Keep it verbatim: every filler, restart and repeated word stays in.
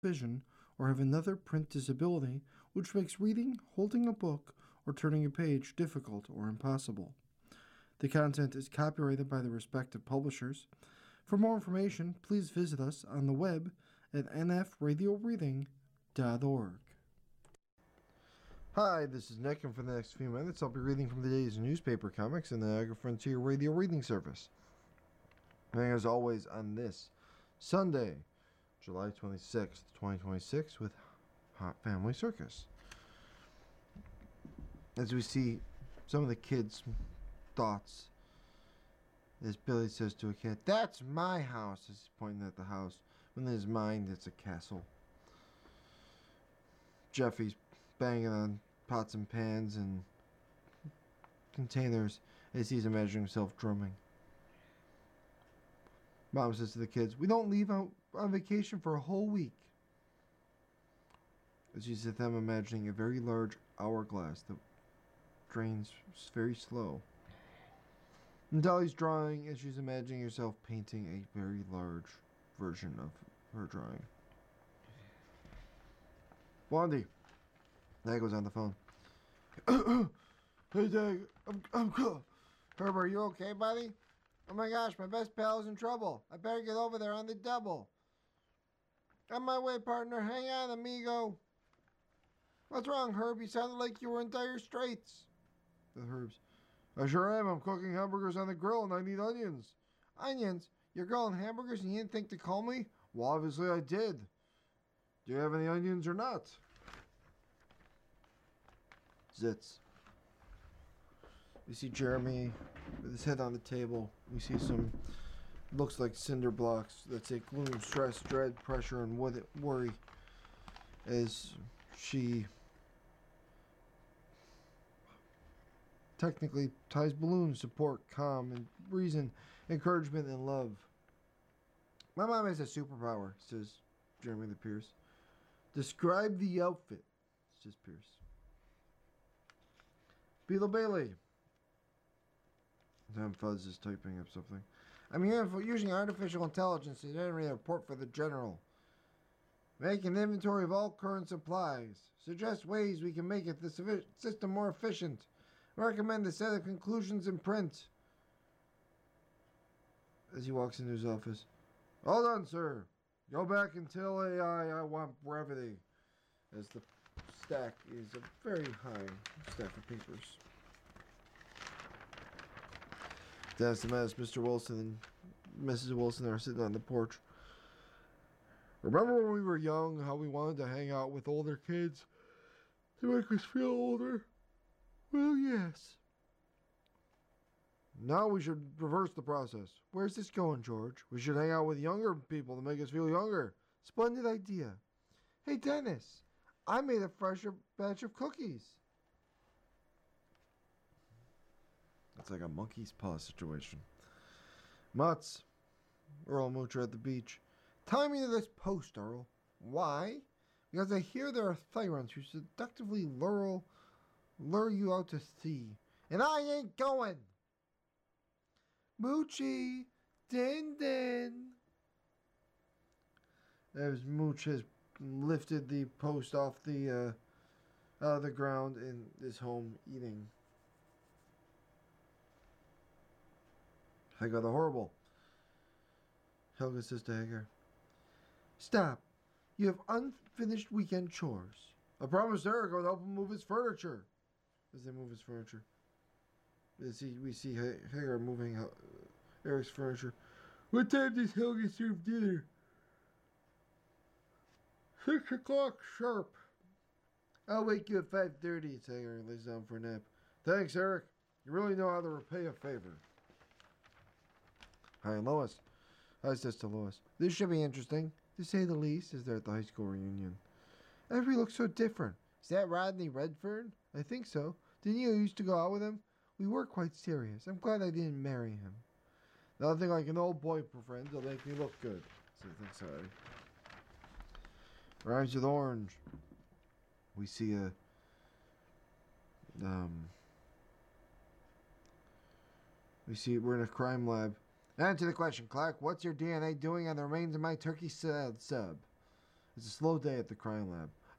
vision, or have another print disability which makes reading, holding a book, or turning a page difficult or impossible. The content is copyrighted by the respective publishers. For more information, please visit us on the web at n f radio reading dot org. Hi, this is Nick, and for the next few minutes, I'll be reading from the day's newspaper comics in the Niagara Frontier Radio Reading Service. And as always, on this Sunday, July twenty-sixth, twenty twenty-six, with Hot Family Circus. As we see some of the kids' thoughts, as Billy says to a kid, "That's my house," as he's pointing at the house, when in his mind it's a castle. Jeffy's banging on pots and pans and containers as he's imagining himself drumming. Mom says to the kids, "We don't leave out on vacation for a whole week." As she's at them imagining a very large hourglass that drains very slow. And Dolly's drawing as she's imagining herself painting a very large version of her drawing. Blondie. Dad goes on the phone. "Hey, Dad, I'm, I'm good. Herb, are you okay, buddy? Oh my gosh, my best pal is in trouble. I better get over there on the double." "On my way, partner. Hang on, amigo." "What's wrong, Herb? You sounded like you were in dire straits." The Herbs. "I sure am. I'm cooking hamburgers on the grill and I need onions." "Onions? You're grilling hamburgers and you didn't think to call me?" "Well, obviously I did. Do you have any onions or not?" Zits. We see Jeremy with his head on the table. We see some, looks like cinder blocks that say gloom, stress, dread, pressure, and worry as she technically ties balloons, support, calm, and reason, encouragement, and love. "My mom has a superpower," says Jeremy the Pierce. "Describe the outfit," says Pierce. Beetle Bailey. Tom Fuzz is typing up something. "I'm using artificial intelligence to generate a report for the general. Make an inventory of all current supplies. Suggest ways we can make it the system more efficient. Recommend a set of conclusions in print." As he walks into his office. "All done, sir. Go back and tell A I I want brevity." As the stack is a very high stack of papers. Dennis and Mister Wilson and Missus Wilson are sitting on the porch. "Remember when we were young, how we wanted to hang out with older kids to make us feel older? Well, yes. Now we should reverse the process." "Where's this going, George?" "We should hang out with younger people to make us feel younger." "Splendid idea. Hey, Dennis, I made a fresh batch of cookies." It's like a monkey's paw situation. Mutz. Earl and Mooch are at the beach. "Tie me to this post, Earl." "Why?" "Because I hear there are tyrants who seductively lure, lure you out to sea. And I ain't going." "Moochie, Din Din." As Mooch has lifted the post off the uh, out of the ground and is home eating. Hagar the Horrible. Helga says to Hagar, "Stop. You have unfinished weekend chores." "I promised Eric I would help him move his furniture." As they move his furniture. As he, we see Hagar moving uh, Eric's furniture. "What time does Helga serve dinner?" Six o'clock sharp." "I'll wake you at five thirty, says Hagar and lays down for a nap. "Thanks, Eric. You really know how to repay a favor." Hi, Lois. Hi, says to Lois. "This should be interesting, to say the least," as they're at the high school reunion. "Everybody looks so different. Is that Rodney Redfern?" "I think so. Didn't you used to go out with him?" "We were quite serious. I'm glad I didn't marry him." "Nothing like an old boy friend to make me look good," says Anxiety. Rhymes with Orange. We see a um we see we're in a crime lab. "Answer the question, Clark. What's your D N A doing on the remains of my turkey sub?" It's a slow day at the crime lab.